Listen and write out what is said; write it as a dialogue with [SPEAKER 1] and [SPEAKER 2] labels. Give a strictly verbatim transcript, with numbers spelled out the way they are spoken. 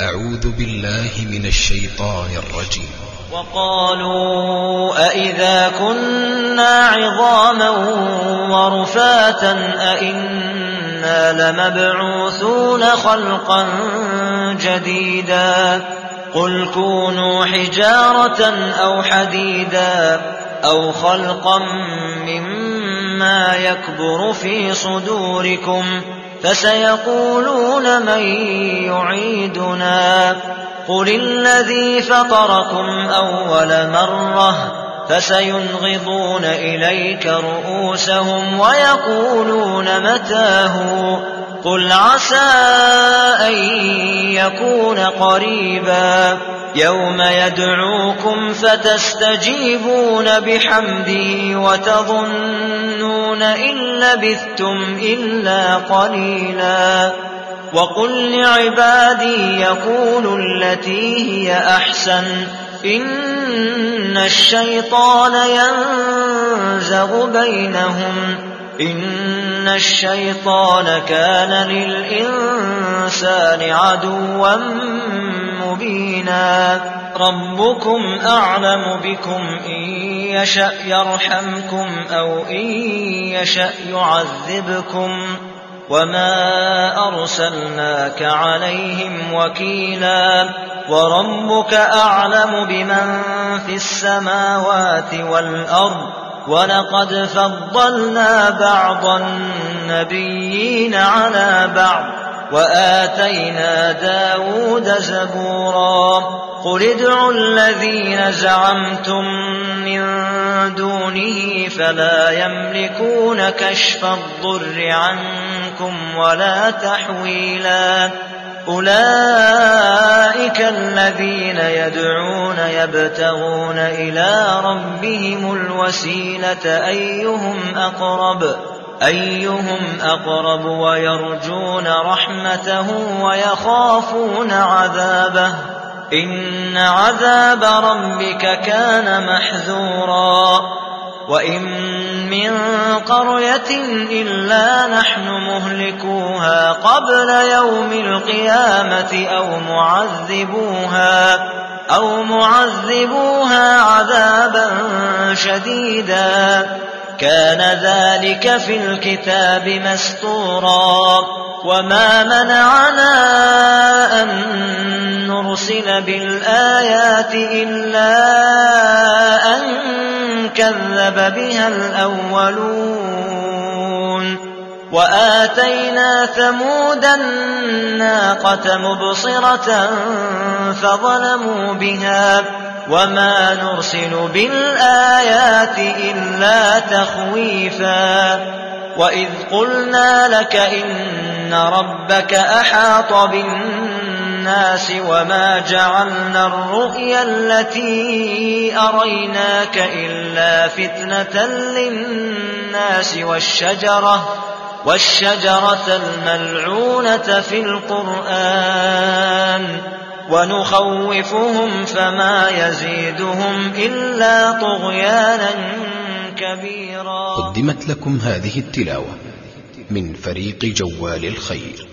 [SPEAKER 1] أعوذ بالله من الشيطان الرجيم.
[SPEAKER 2] وقالوا أئذا كنا عظاما ورفاتا أئنا لمبعوثون خلقا جديدا قل كونوا حجارة أو حديدا أو خلقا مما يكبر في صدوركم فسيقولون من يعيدنا قل الذي فطركم أول مرة فسينغضون إليك رؤوسهم ويقولون متاه قل عسى أن يكون قريبا يوم يدعوكم فتستجيبون بحمده وتظنون إن لبثتم إلا قليلا وقل لعبادي يقولوا التي هي أحسن إن الشيطان ينزغ بينهم إن الشيطان كان للإنسان عدوا مبينا ربكم أعلم بكم إن يشأ يرحمكم أو إن يشأ يعذبكم وما أرسلناك عليهم وكيلا وربك أعلم بمن في السماوات والأرض ولقد فضلنا بعض النبيين على بعض وآتينا داود زبورا قل ادعوا الذين زعمتم من دونه فلا يملكون كشف الضر عنكم ولا تحويلا أولئك الذين يدعون يبتغون إلى ربهم الوسيلة أيهم أقرب أيهم أقرب ويرجون رحمته ويخافون عذابه إن عذاب ربك كان محذورا وإن من قرية إلا نحن مهلكوها قبل يوم القيامة أو معذبوها أو معذبوها عذابا شديدا كان ذلك في الكتاب مسطورا وما منعنا أن نرسل بالآيات إلا أن كذب بها الأولون وآتينا ثمود الناقة مبصرة فظلموا بها وما نرسل بالآيات إلا تخويفا وإذ قلنا لك إن ربك أحاط بالناس وما جعلنا الرؤيا التي أريناك إلا فتنة للناس والشجرة والشجرة الملعونة في القرآن ونخوفهم فما يزيدهم إلا طغيانا كبيرا.
[SPEAKER 1] قدمت لكم هذه التلاوة من فريق جوال الخير.